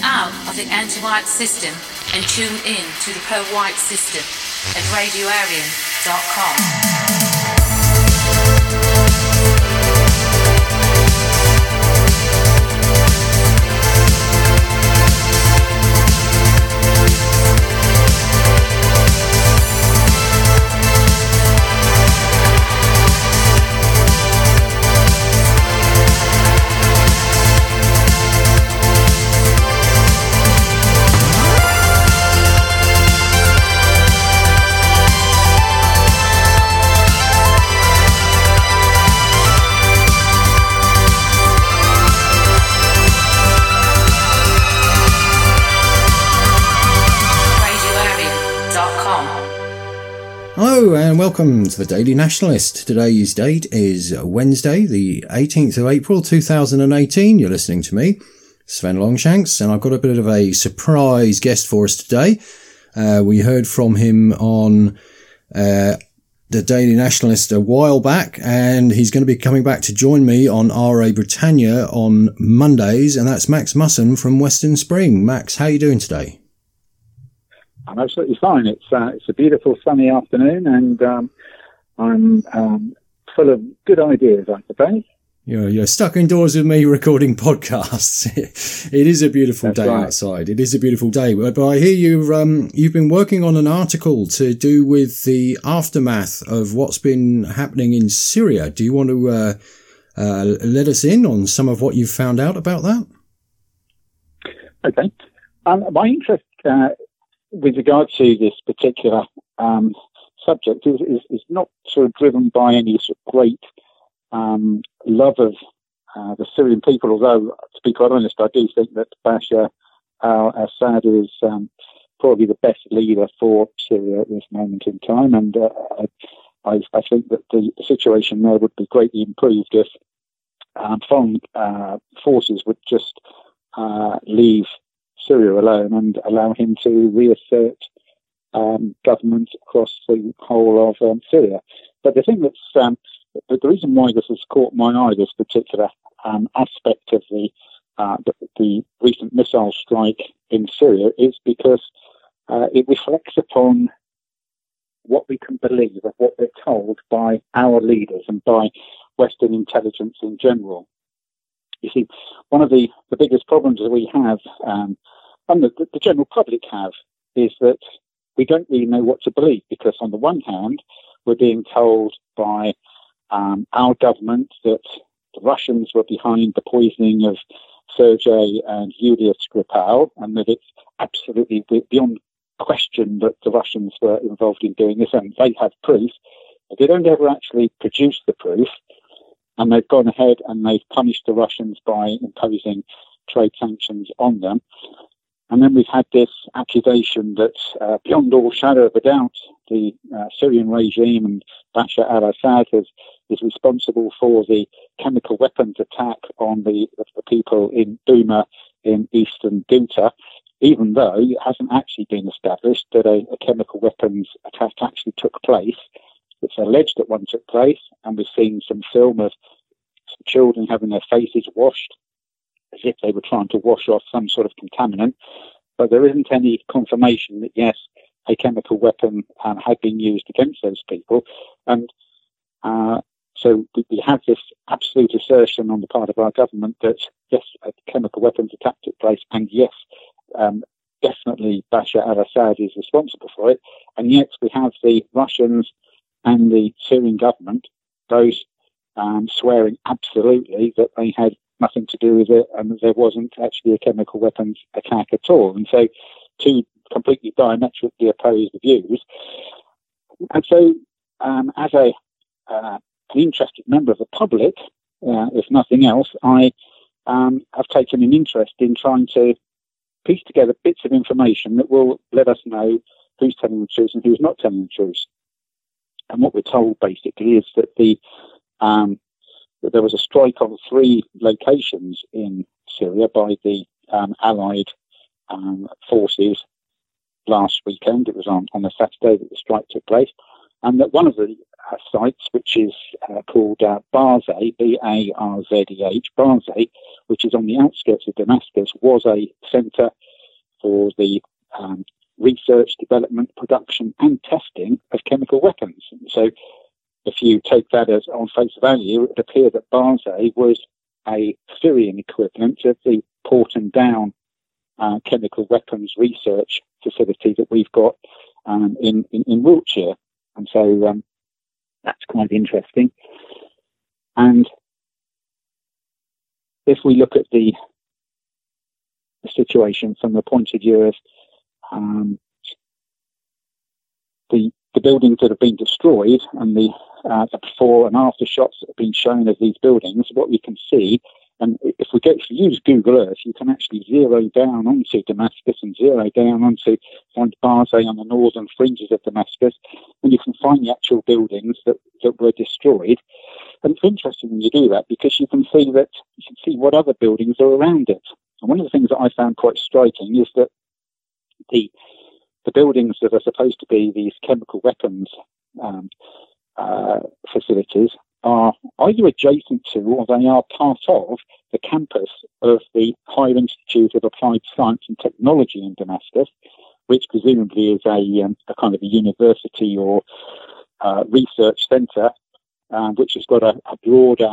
out of the anti-white system and tune in to the pro-white system at radioarian.com. Hello and welcome to the Daily Nationalist. Today's date is Wednesday, the 18th of April 2018. You're listening to me, Sven Longshanks, and I've got a bit of a surprise guest for us today. We heard from him on the Daily Nationalist a while back, and he's going to be coming back to join me on RA Britannia on Mondays, and that's Max Musson from Western Spring. Max, how are you doing today? I'm absolutely fine. It's a beautiful sunny afternoon, and I'm full of good ideas, I suppose. You're stuck indoors with me recording podcasts. It is a beautiful day outside. It is a beautiful day. But I hear you've been working on an article to do with the aftermath of what's been happening in Syria. Do you want to let us in on some of what you've found out about that? Okay. My interest with regard to this particular subject is not sort of driven by any sort of great love of the Syrian people, although, to be quite honest, I do think that Bashar al-Assad is probably the best leader for Syria at this moment in time, and I think that the situation there would be greatly improved if foreign forces would just leave Syria alone and allow him to reassert government across the whole of Syria. But the thing that's the reason why this has caught my eye, this particular aspect of the recent missile strike in Syria, is because it reflects upon what we can believe of what we're told by our leaders and by Western intelligence in general. You see, one of the biggest problems that we have, and the general public have, is that we don't really know what to believe, because on the one hand, we're being told by our government that the Russians were behind the poisoning of Sergei and Yulia Skripal, and that it's absolutely beyond question that the Russians were involved in doing this, and they have proof, but they don't ever actually produce the proof. And they've gone ahead and they've punished the Russians by imposing trade sanctions on them. And then we've had this accusation that, beyond all shadow of a doubt, the Syrian regime and Bashar al-Assad is responsible for the chemical weapons attack on the people in Douma in eastern Ghouta, even though it hasn't actually been established that a chemical weapons attack actually took place. It's alleged that one took place, and we've seen some film of some children having their faces washed as if they were trying to wash off some sort of contaminant. But there isn't any confirmation that, yes, a chemical weapon had been used against those people. And so we have this absolute assertion on the part of our government that, yes, a chemical weapons attack took place, and yes, definitely Bashar al-Assad is responsible for it. And yet we have the Russians and the Syrian government, those swearing absolutely that they had nothing to do with it and that there wasn't actually a chemical weapons attack at all. And so two completely diametrically opposed views. And so as an interested member of the public, if nothing else, I have taken an interest in trying to piece together bits of information that will let us know who's telling the truth and who's not telling the truth. And what we're told basically is that that there was a strike on 3 locations in Syria by the Allied forces last weekend. It was on a Saturday that the strike took place, and that one of the sites, which is called Barzeh, B-A-R-Z-E-H, Barzeh, which is on the outskirts of Damascus, was a centre for the research, development, production and testing of chemical weapons. So if you take that as on face value, it would appear that Barzeh was a Syrian equivalent of the Porton Down chemical weapons research facility that we've got in Wiltshire. And so that's quite interesting. And if we look at the situation from the point of view of the buildings that have been destroyed and the before and after shots that have been shown of these buildings, what we can see, and if we use Google Earth, you can actually zero down onto Damascus and zero down onto find Barzeh on the northern fringes of Damascus, and you can find the actual buildings that were destroyed. And it's interesting when you do that because you can see what other buildings are around it. And one of the things that I found quite striking is that the buildings that are supposed to be these chemical weapons facilities are either adjacent to or they are part of the campus of the Higher Institute of Applied Science and Technology in Damascus, which presumably is a kind of a university or research centre, which has got a broader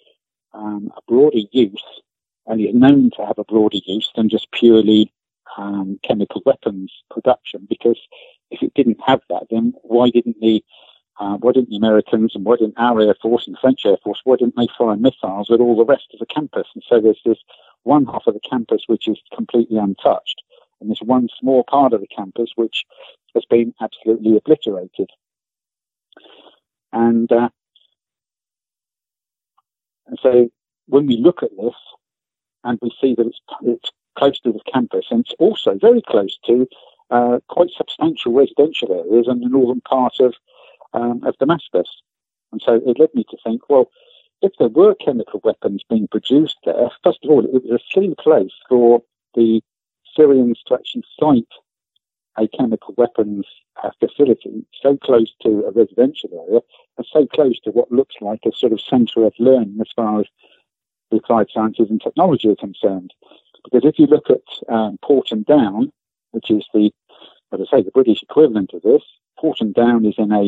use and is known to have a broader use than just purely chemical weapons production. Because if it didn't have that, then why didn't the Americans and why didn't our Air Force and French Air Force, why didn't they fire missiles at all the rest of the campus? And so there's this one half of the campus which is completely untouched, and there's one small part of the campus which has been absolutely obliterated. And so when we look at this and we see that it's close to the campus, and it's also very close to quite substantial residential areas in the northern part of Damascus. And so it led me to think, well, if there were chemical weapons being produced there, first of all, it was a silly place for the Syrians to actually site a chemical weapons facility so close to a residential area and so close to what looks like a sort of centre of learning as far as the applied sciences and technology are concerned. Because if you look at Porton Down, which is the British equivalent of this, Porton Down is in a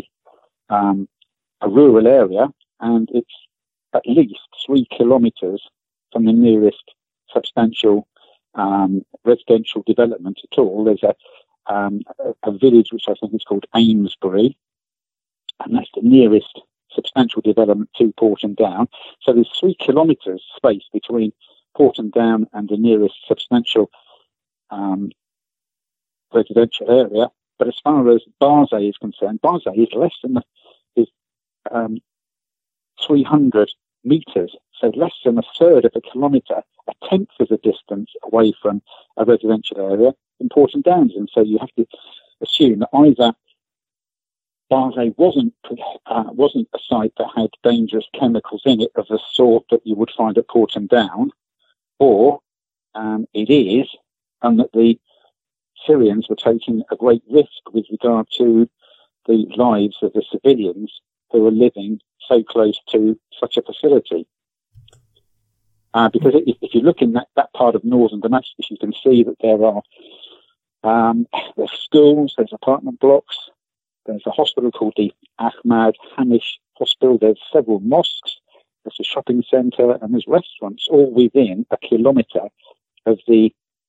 rural area, and it's at least 3 kilometres from the nearest substantial residential development at all. There's a village which I think is called Amesbury, and that's the nearest substantial development to Porton Down. So there's 3 kilometres space between Porton Down and the nearest substantial residential area. But as far as Barzeh is concerned, Barzeh is less than 300 metres, so less than a third of a kilometre, a tenth of the distance away from a residential area in Porton Downs. And so you have to assume that either Barzeh wasn't a site that had dangerous chemicals in it of the sort that you would find at Porton Down, or it is, and that the Syrians were taking a great risk with regard to the lives of the civilians who were living so close to such a facility. Because if you look in that part of northern Damascus, you can see that there are there's schools, there's apartment blocks, there's a hospital called the Ahmad Hanish Hospital, there's several mosques, there's a shopping centre, and there's restaurants all within a kilometre of the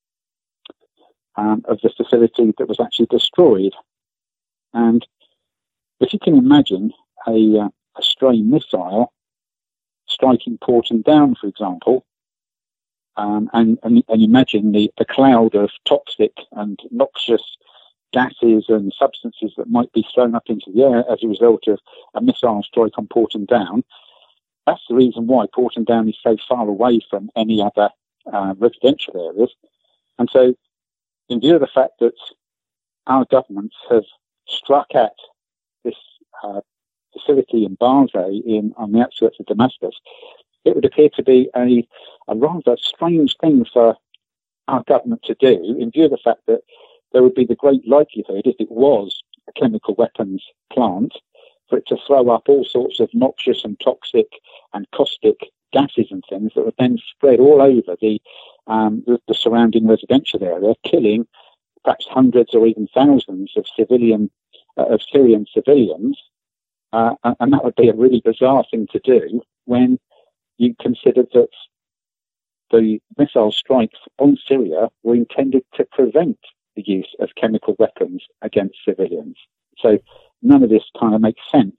facility that was actually destroyed. And if you can imagine a stray missile striking Porton Down, for example, and imagine the cloud of toxic and noxious gases and substances that might be thrown up into the air as a result of a missile strike on Porton Down. That's the reason why Porton Down is so far away from any other residential areas. And so, in view of the fact that our governments have struck at this facility in Barzeh on the outskirts of Damascus, it would appear to be a rather strange thing for our government to do, in view of the fact that there would be the great likelihood, if it was a chemical weapons plant, for it to throw up all sorts of noxious and toxic and caustic gases and things that would then spread all over the surrounding residential area, killing perhaps hundreds or even thousands of Syrian civilians. And that would be a really bizarre thing to do when you consider that the missile strikes on Syria were intended to prevent the use of chemical weapons against civilians. So none of this kind of makes sense.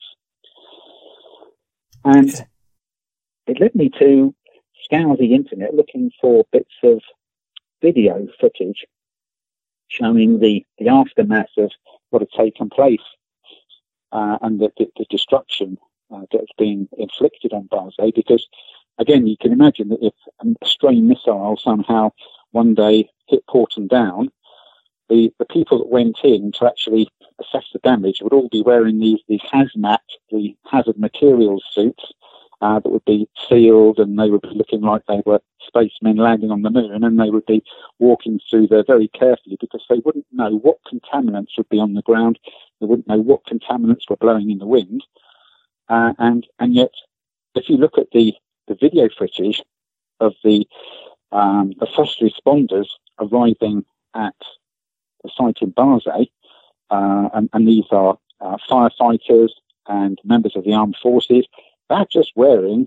And it led me to scour the internet looking for bits of video footage showing the aftermath of what had taken place and the destruction that's been inflicted on Basel. Because, again, you can imagine that if a stray missile somehow one day hit Porton Down, the people that went in to actually assess the damage would all be wearing these hazmat, the hazard materials suits, that would be sealed, and they would be looking like they were spacemen landing on the moon, and they would be walking through there very carefully because they wouldn't know what contaminants would be on the ground. They wouldn't know what contaminants were blowing in the wind. And yet, if you look at the video footage of the first responders arriving at the site in Basel, and these are firefighters and members of the armed forces, they're just wearing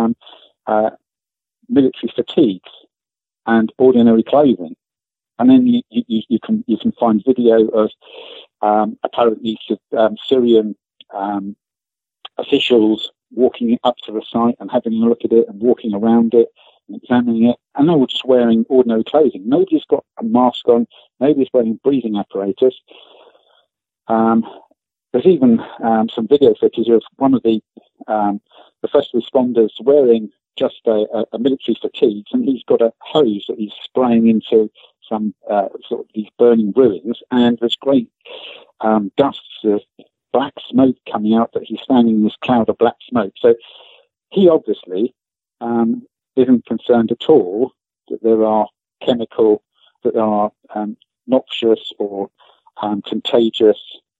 military fatigues and ordinary clothing. And then you can find video of apparently Syrian officials walking up to the site and having a look at it and walking around it and examining it, and they were just wearing ordinary clothing. Nobody's got a mask on. Nobody's wearing breathing apparatus. There's even some video footage of one of the first responders wearing just a military fatigues, and he's got a hose that he's spraying into some sort of these burning ruins, and there's great gusts of black smoke coming out that he's standing in this cloud of black smoke. So he obviously isn't concerned at all that there are noxious or contagious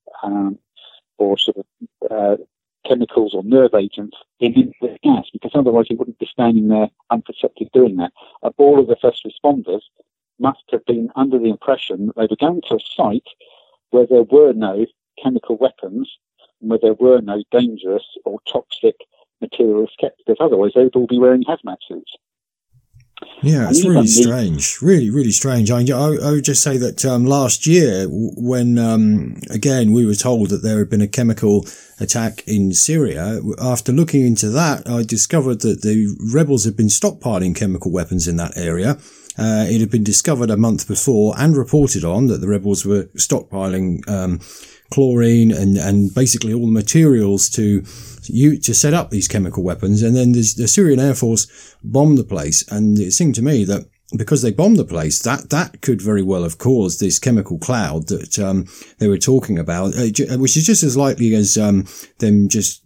or sort of chemicals or nerve agents in the gas, because otherwise he wouldn't be standing there unprotected doing that. All of the first responders must have been under the impression that they were going to a site where there were no chemical weapons and where there were no dangerous or toxic materials kept, because otherwise they would all be wearing hazmat suits. Yeah, it's really strange. Really, really strange. I would just say that last year, when, again, we were told that there had been a chemical attack in Syria, after looking into that, I discovered that the rebels had been stockpiling chemical weapons in that area. It had been discovered a month before and reported on that the rebels were stockpiling chlorine and basically all the materials to set up these chemical weapons. And then the Syrian Air Force bombed the place. And it seemed to me that because they bombed the place, that could very well have caused this chemical cloud that they were talking about, which is just as likely as them just,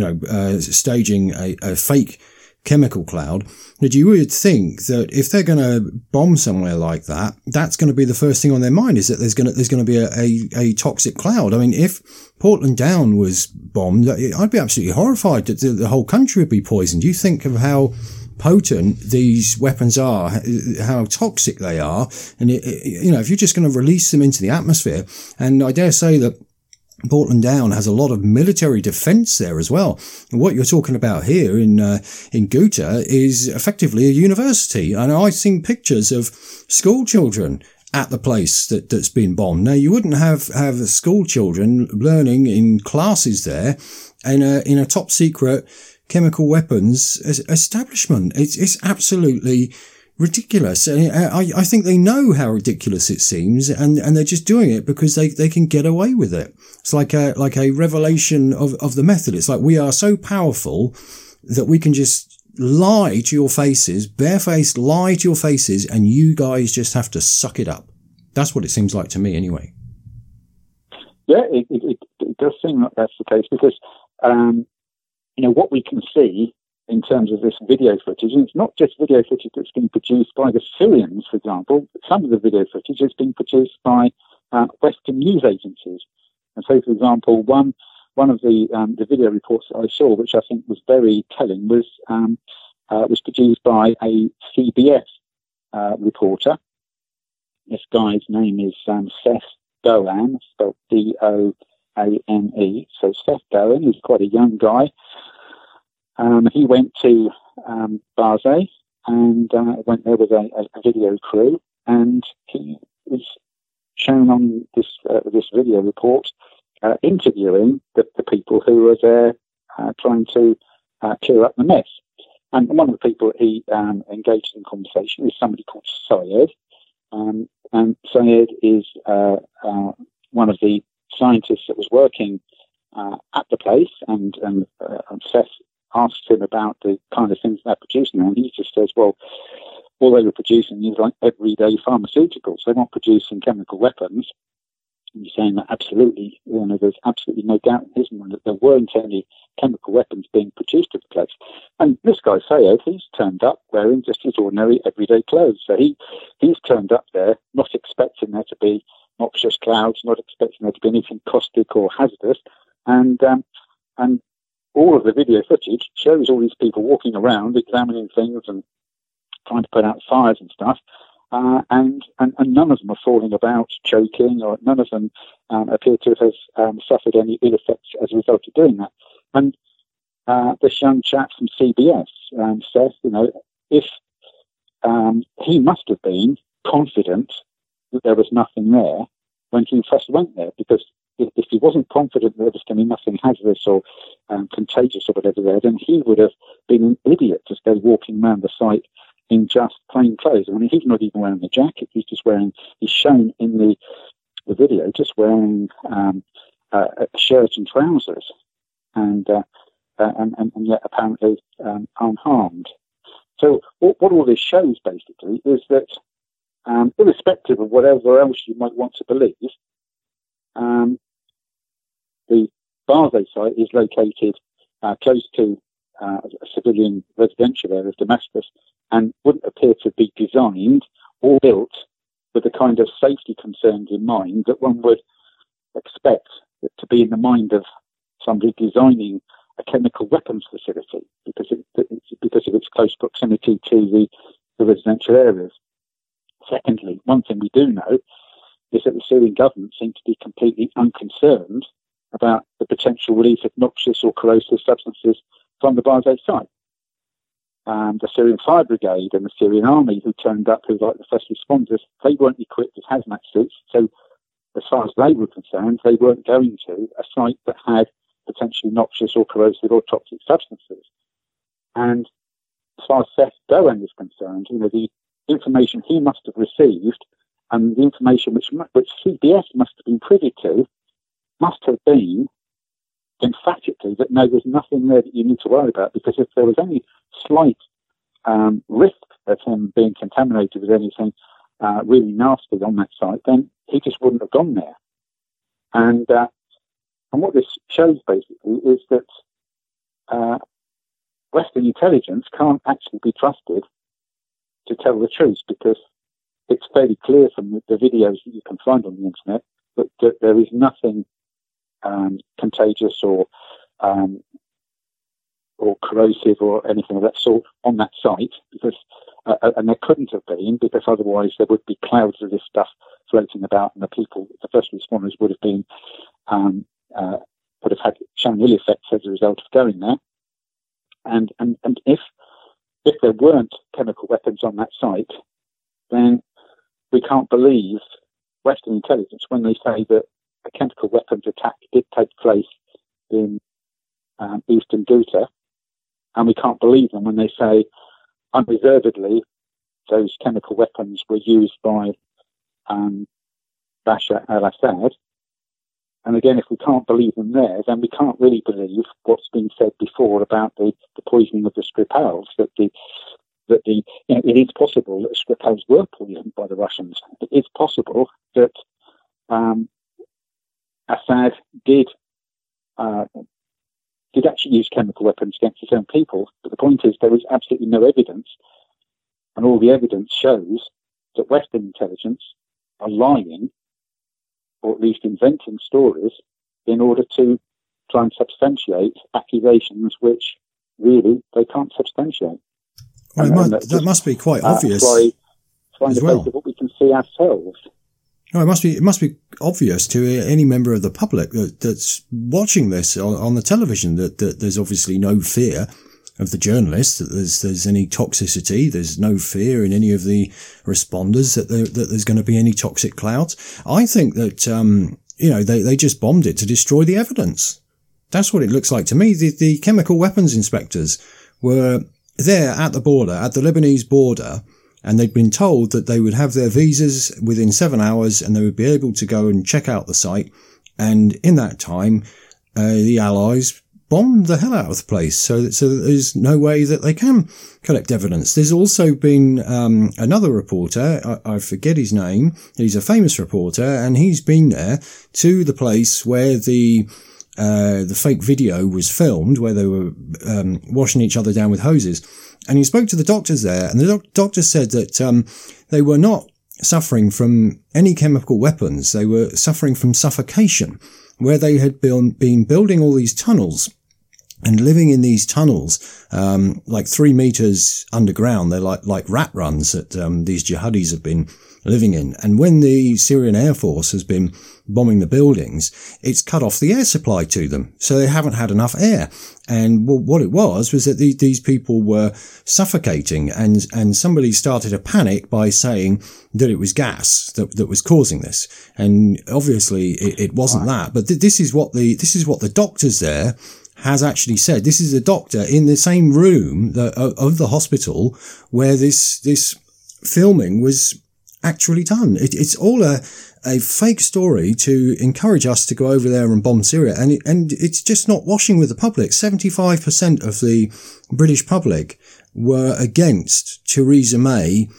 staging a fake chemical cloud. That you would think that if they're going to bomb somewhere like that, that's going to be the first thing on their mind, is that there's going to be a toxic cloud. I mean, if Portland Down was bombed, I'd be absolutely horrified that the whole country would be poisoned. You think of how potent these weapons are, how toxic they are, and if you're just going to release them into the atmosphere, and I dare say that Portland Down has a lot of military defence there as well. And what you're talking about here in Ghouta is effectively a university. And I've seen pictures of school children at the place that's been bombed. Now, you wouldn't have school children learning in classes there in a top secret chemical weapons establishment. It's absolutely ridiculous. I think they know how ridiculous it seems, and they're just doing it because they can get away with it. It's like a revelation of the method. It's like, we are so powerful that we can just lie to your faces, barefaced lie to your faces, and you guys just have to suck it up. That's what it seems like to me, anyway. Yeah, it does seem like that's the case, because what we can see in terms of this video footage, and it's not just video footage that's been produced by the Syrians, for example. Some of the video footage has been produced by Western news agencies. And so, for example, one one of the video reports that I saw, which I think was very telling, was produced by a CBS reporter. This guy's name is Seth Doane, spelled Doane. So Seth Doane, he's quite a young guy. He went to Basay and went there with a video crew, and he was shown on this video report interviewing the people who were there trying to clear up the mess. And one of the people he engaged in conversation is somebody called Syed. And Syed is one of the scientists that was working at the place, and Seth asked him about the kind of things they're producing, and he just says, well, all they were producing is like everyday pharmaceuticals. They weren't producing chemical weapons. And he's saying that absolutely, there's absolutely no doubt in his mind that there weren't any chemical weapons being produced at the place. And this guy, Syed, he's turned up wearing just his ordinary everyday clothes. So he's turned up there not expecting there to be noxious clouds, not expecting there to be anything caustic or hazardous. And all of the video footage shows all these people walking around, examining things and trying to put out fires and stuff. And none of them are falling about, choking, or none of them appear to have suffered any ill effects as a result of doing that. And this young chap from CBS says, if he must have been confident that there was nothing there when he first went there, because if he wasn't confident that there was going to be nothing hazardous or contagious or whatever there, then he would have been an idiot to stay walking around the site in just plain clothes. I mean, he's not even wearing a jacket. He's shown in the video just wearing a shirt and trousers, and yet apparently unharmed. So what all this shows basically is that, irrespective of whatever else you might want to believe, the Basay site is located close to a civilian residential area of Damascus, and wouldn't appear to be designed or built with the kind of safety concerns in mind that one would expect to be in the mind of somebody designing a chemical weapons facility, because of its close proximity to the residential areas. Secondly, one thing we do know is that the Syrian government seems to be completely unconcerned about the potential release of noxious or corrosive substances from the Basay site. The Syrian Fire Brigade and the Syrian Army who turned up, who were like the first responders, they weren't equipped with hazmat suits. So as far as they were concerned, they weren't going to a site that had potentially noxious or corrosive or toxic substances. And as far as Seth Doane is concerned, the information he must have received and the information which CBS must have been privy to must have been emphatically that no, there's nothing there that you need to worry about, because if there was any slight risk of him being contaminated with anything really nasty on that site, then he just wouldn't have gone there. And what this shows basically is that Western intelligence can't actually be trusted to tell the truth, because it's fairly clear from the videos that you can find on the internet that there is nothing contagious or corrosive or anything of that sort on that site, because and there couldn't have been, because otherwise there would be clouds of this stuff floating about, and the first responders would have had shown ill effects as a result of going there. And if there weren't chemical weapons on that site, then we can't believe Western intelligence when they say that a chemical weapons attack did take place in eastern Ghouta, and we can't believe them when they say unreservedly those chemical weapons were used by Bashar al-Assad. And again, if we can't believe them there, then we can't really believe what's been said before about the poisoning of the Skripals, that it is possible that the Skripals were poisoned by the Russians. It is possible that Assad did actually use chemical weapons against his own people, but the point is there is absolutely no evidence, and all the evidence shows that Western intelligence are lying, or at least inventing stories in order to try and substantiate accusations which really they can't substantiate. Well, that must be quite obvious as well. What we can see ourselves. No, it must be obvious to any member of the public that's watching this on the television that there's obviously no fear of the journalists, that there's any toxicity. There's no fear in any of the responders that there's going to be any toxic clouds. I think that they just bombed it to destroy the evidence. That's what it looks like to me. The chemical weapons inspectors were there at the border, at the Lebanese border, and they'd been told that they would have their visas within 7 hours and they would be able to go and check out the site. And in that time, the Allies bombed the hell out of the place. So that there's no way that they can collect evidence. There's also been another reporter, I forget his name. He's a famous reporter, and he's been there to the place where the fake video was filmed, where they were washing each other down with hoses. And he spoke to the doctors there, and the doctors said that they were not suffering from any chemical weapons. They were suffering from suffocation, where they had been building all these tunnels and living in these tunnels, like 3 meters underground. They're like rat runs that these jihadis have been living in. And when the Syrian Air Force has been bombing the buildings, it's cut off the air supply to them. So they haven't had enough air. And what it was that these people were suffocating, and somebody started a panic by saying that it was gas that was causing this. And obviously it wasn't that. But this is what the doctors there has actually said. This is a doctor in the same room of the hospital where this filming was actually done. It's all a fake story to encourage us to go over there and bomb Syria, and it's just not washing with the public. 75% of the British public were against Theresa May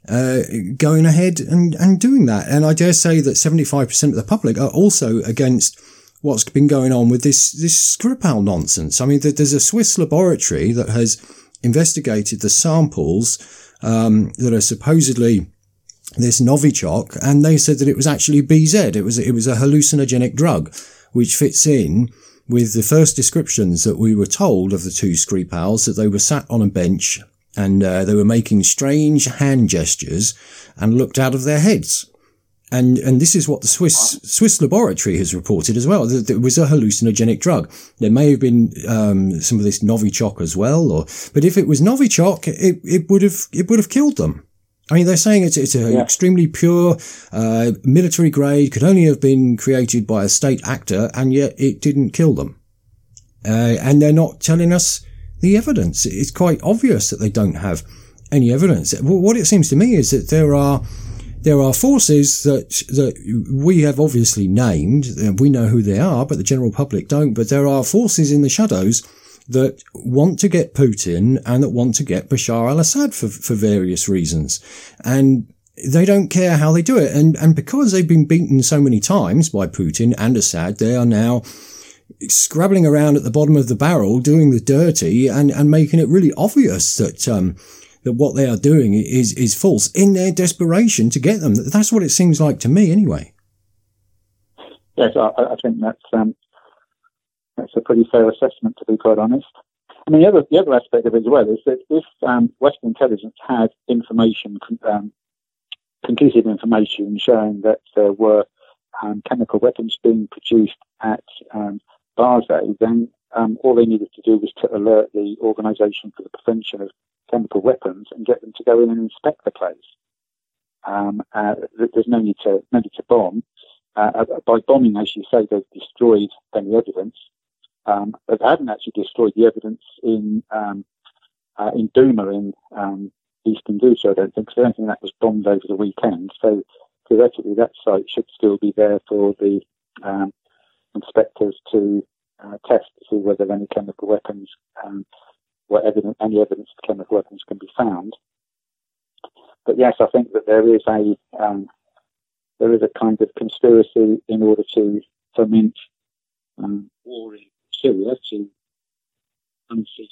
going ahead and doing that, and I dare say that 75% of the public are also against what's been going on with this Skripal nonsense. I mean, there's a Swiss laboratory that has investigated the samples that are supposedly this Novichok, and they said that it was actually BZ. It was a hallucinogenic drug, which fits in with the first descriptions that we were told of the two Skripals, that they were sat on a bench and they were making strange hand gestures and looked out of their heads. And this is what the Swiss laboratory has reported as well, that it was a hallucinogenic drug. There may have been some of this Novichok as well, but if it was Novichok, it would have killed them. I mean, they're saying it's an extremely pure, military grade, could only have been created by a state actor, and yet it didn't kill them. And they're not telling us the evidence. It's quite obvious that they don't have any evidence. What it seems to me is that there are forces that we have obviously named. We know who they are, but the general public don't. But there are forces in the shadows that want to get Putin and that want to get Bashar al-Assad for various reasons. And they don't care how they do it. And because they've been beaten so many times by Putin and Assad, they are now scrabbling around at the bottom of the barrel, doing the dirty and making it really obvious that what they are doing is false in their desperation to get them. That's what it seems like to me anyway. Yes, I think that's a pretty fair assessment, to be quite honest. I mean, the other aspect of it as well is that if Western intelligence had information, conclusive information showing that there were chemical weapons being produced at Basay, then all they needed to do was to alert the Organisation for the Prevention of Chemical Weapons and get them to go in and inspect the place. There's no need to bomb. By bombing, as you say, they've destroyed any evidence. But they haven't actually destroyed the evidence in Douma in eastern Ghouta, I don't think. So I don't think that was bombed over the weekend. So theoretically, that site should still be there for the inspectors to test to see whether any chemical weapons, any evidence of chemical weapons can be found. But yes, I think that there is a kind of conspiracy in order to foment war in Syria to unseat.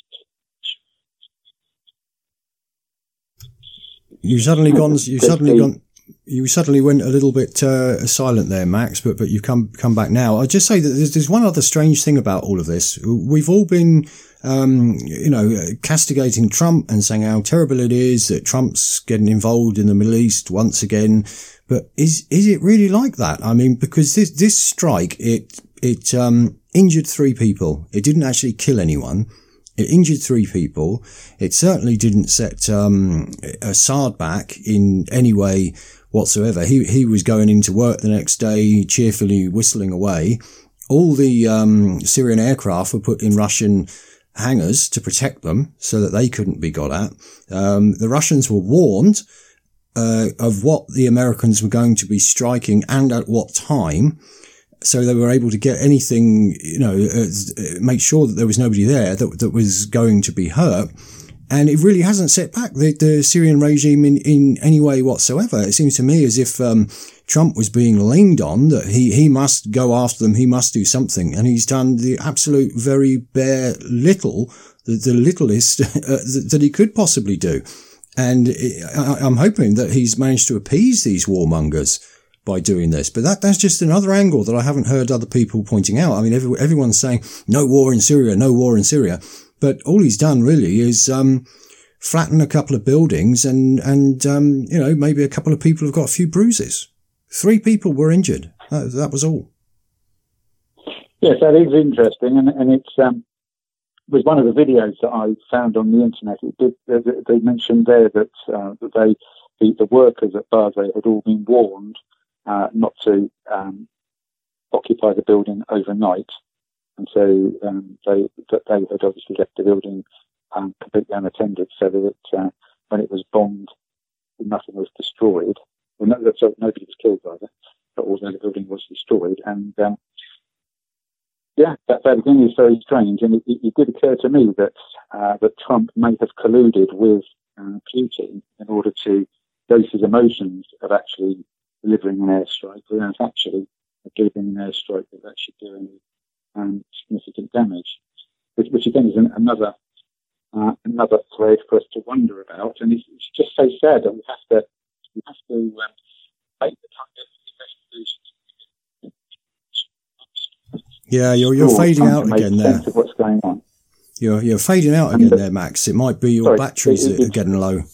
You've suddenly gone You suddenly went a little bit silent there, Max, but you've come back now. I'll just say that there's one other strange thing about all of this. We've all been, castigating Trump and saying how terrible it is that Trump's getting involved in the Middle East once again. But is it really like that? I mean, because this strike, it injured 3 people. It didn't actually kill anyone. It injured 3 people. It certainly didn't set Assad back in any way whatsoever. He was going into work the next day, cheerfully whistling away. All the Syrian aircraft were put in Russian hangars to protect them so that they couldn't be got at. The Russians were warned of what the Americans were going to be striking and at what time. So they were able to get anything, make sure that there was nobody there that was going to be hurt. And it really hasn't set back the Syrian regime in any way whatsoever. It seems to me as if Trump was being leaned on, that he must go after them, he must do something. And he's done the absolute very bare little, the littlest that he could possibly do. And I'm hoping that he's managed to appease these warmongers by doing this. But that's just another angle that I haven't heard other people pointing out. I mean, everyone's saying no war in Syria, no war in Syria. But all he's done really is flatten a couple of buildings and maybe a couple of people have got a few bruises. 3 people were injured. That was all. Yes, that is interesting, and it's was one of the videos that I found on the internet. They mentioned there that the workers at Basel had all been warned not to occupy the building overnight, and so they had obviously left the building completely unattended, so that when it was bombed, nothing was destroyed. Well, nobody was killed either, but although the building was destroyed, and that again is very strange. And it did occur to me that Trump may have colluded with Putin in order to dose his emotions of actually delivering an airstrike, whereas actually delivering an airstrike is actually doing significant damage, which again is another thread for us to wonder about. And it's just so sad that we have to make the kind of investigations. Yeah, you're fading out again there. What's going on? You're fading out again there, Max. It might be your batteries that are getting low.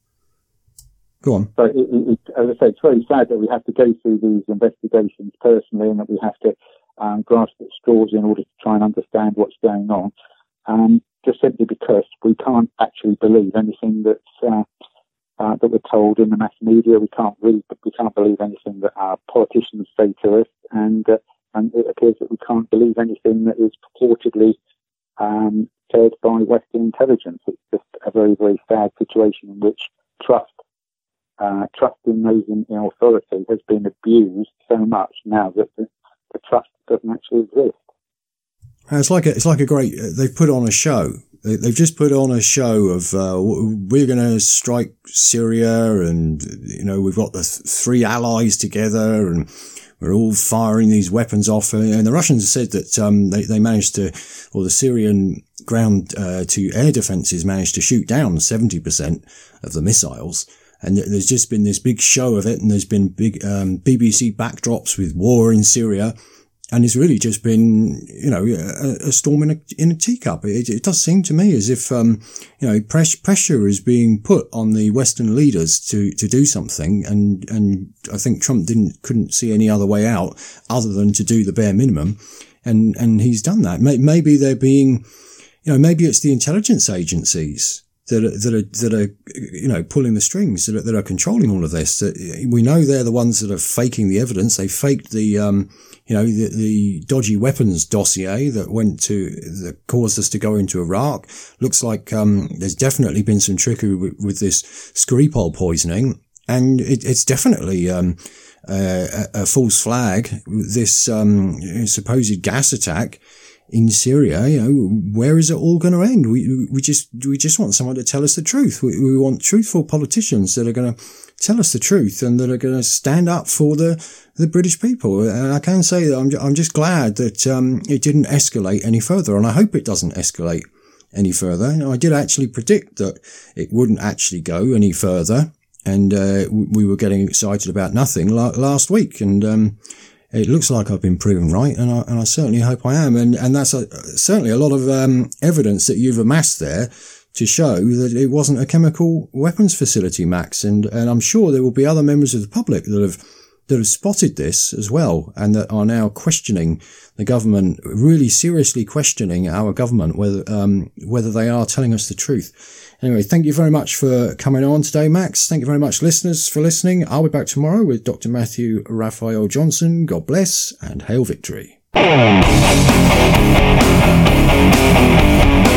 Go on. So as I say, it's very sad that we have to go through these investigations personally, and that we have to grasp at straws in order to try and understand what's going on. Just simply because we can't actually believe anything that we're told in the mass media. We can't believe anything that our politicians say to us, and it appears that we can't believe anything that is purportedly said by Western intelligence. It's just a very, very sad situation in which trust in those in authority has been abused so much now that the trust doesn't actually exist. It's like a great. They've put on a show. They've just put on a show of we're going to strike Syria, and we've got the 3 allies together, and we're all firing these weapons off. And the Russians said that they managed to, or the Syrian ground to air defences managed to shoot down 70% of the missiles. And there's just been this big show of it, and there's been big BBC backdrops with war in Syria. And it's really just been, a storm in a teacup. It does seem to me as if, pressure is being put on the Western leaders to do something. And I think Trump couldn't see any other way out other than to do the bare minimum. And he's done that. Maybe they're being, maybe it's the intelligence agencies that are pulling the strings, that are controlling all of this. We know they're the ones that are faking the evidence. They faked the dodgy weapons dossier that caused us to go into Iraq. Looks like there's definitely been some trickery with this Skripal poisoning, and it's definitely a false flag. This supposed gas attack in Syria, where is it all going to end? We just want someone to tell us the truth. We want truthful politicians that are going to tell us the truth and that are going to stand up for the British people. And I can say that I'm just glad that it didn't escalate any further, and I hope it doesn't escalate any further. I did actually predict that it wouldn't actually go any further. we were getting excited about nothing last week. And it looks like I've been proven right, and I certainly hope I am. And that's certainly a lot of evidence that you've amassed there to show that it wasn't a chemical weapons facility, Max. And I'm sure there will be other members of the public that have spotted this as well, and that are now questioning the government, really seriously questioning our government, whether they are telling us the truth. Anyway, thank you very much for coming on today, Max. Thank you very much, listeners, for listening. I'll be back tomorrow with Dr. Matthew Raphael Johnson. God bless and hail victory.